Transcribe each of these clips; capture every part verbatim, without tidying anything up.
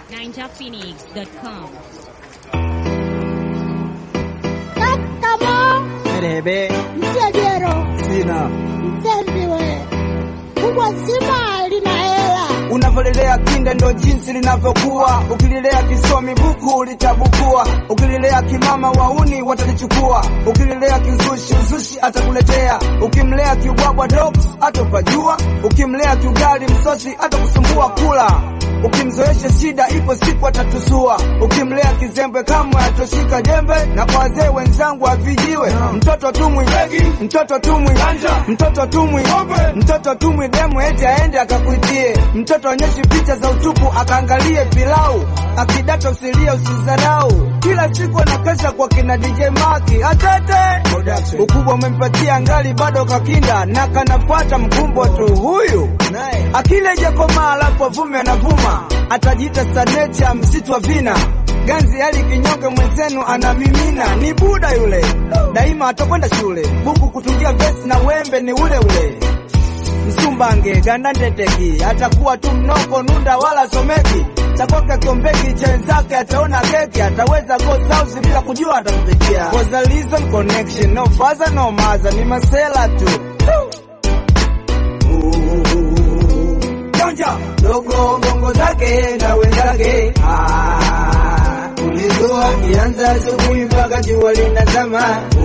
ninja phoenix dot com. Kama Merebe mtediero sina mtendiwe kubwa zima lina hela. Unavolelea kinda ndo jinsi linavyokuwa. Ukililea kisomi buku litabukua. Ukililea kimama wauni watalichukua. Ukililea kiuzushi uzushi atakuletea. Ukimlea kiubwabwa dogs atopajua. Ukimlea kiugali msosi atakusumbua kula. Ukimzoesha shida ipo siku atatusua. Ukimlea kizembe kama atoshika jembe. Na kwa wazee wenzangu avijiwe. Mtoto tumwi mtoto tumwi mtoto tumwi mtoto tumwi demu eti aende akakuitie. Mtoto onyeshi picha za utupu akaangalie pilau. Akidata usilie usizarau. Kila siku anakesha kwa kina D J Maki Atete. Ukubwa umempatia ngali bado kakinda. Na kanafuata mkumbo tu huyu. Akile jakoma alafu avume anavuma. Atajita stanecha msitu wa vina. Ganzi hali kinyonge mwenzenu anamimina. Ni buda yule daima atakwenda shule. Buku kutungia vesi na wembe ni ule ule. Msumbange gandandeteki atakuwa tu mnoko nunda wala someki. Chakoke kombeki chenzake ataona keki. Ataweza go south bila kujua atampikia. Cause a reason connection no father no mother. Ni masela tu Jonja dogo gongo zake na wenzake. Ah, ulizoa kianza asubuhi mpaka jua linazama.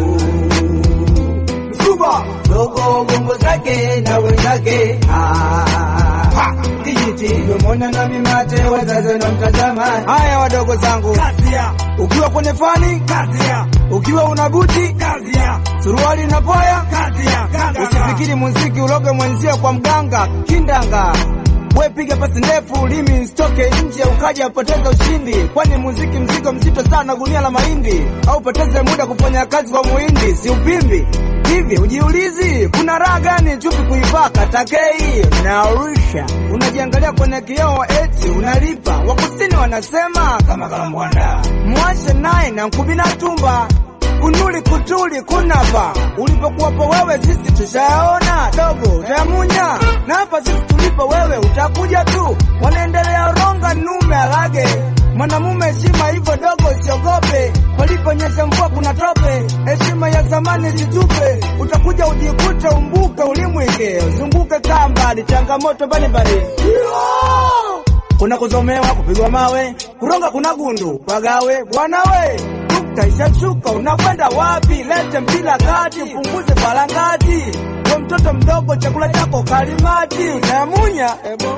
Msuba dogo gongo zake na wenzake. Ah, kijiti domona na mimate wazazi na mtazama. Haya wadogo zangu kazia. Ukiwa kwenye fani kazia. Ukiwa unabuti kazia. Suruali na poya kazia. Usifikiri muziki uloge mwenzia kwa mganga kindanga. We piga pasi ndefu limi stoke nje ukaja upoteza ushindi. Kwani muziki mzigo mzito sana gunia la mahindi. Au poteze muda kufanya kazi kwa muhindi. Si upimbi hivi ujiulizi. Kuna raha gani chupi kuivaka takei na urusha. Unajiangalia kwenye kioo eti unalipa. Wakusini wanasema kama kalambwanda. Mwashe naye na mkubina tumba. Kunuli kutuli kunapa. Ulipokuwapo wewe sisi tushaona. Dogo utamunya. Na hapa sisi tulipo wewe utakuja tu. Wanaendelea ronga nume alage. Mwanamume heshima hivyo dogo usiogope. Paliponyesha mvua kuna tope. Heshima ya zamani jitupe. Utakuja ujikute umbuke ulimwike. Zunguke kamba ni changamoto mbalimbali. Kuna kuzomewa kupigwa mawe. Kuronga kuna gundu pagawe bwana we. Taisha shuka unakwenda wapi? Lete mpila kati upunguze balangati. Kwa mtoto mdogo chakula chako kalimati. Unamunya ebo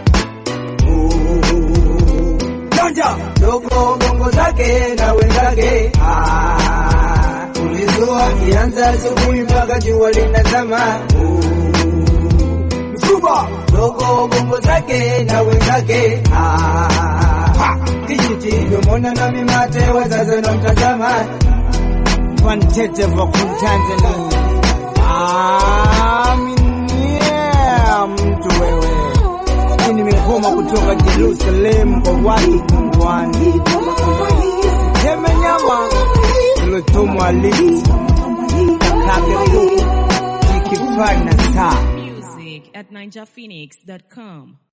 Jonja dogo gongo zake na wenzake. Ah, ulizoa kianza asubuhi mpaka jua linazama. Msuba dogo gongo zake na wenzake. Ah, kijiti domona na mimate wazazi na mtazama. Wantete vakum Tanzania. Aminia mtu wewe. Ini mingoma kutoka Jerusalem kwa watu kundwani. Jeme nyama ilotumwa lisi. Kake kuku ikifana saa. Music at ninja phoenix dot com.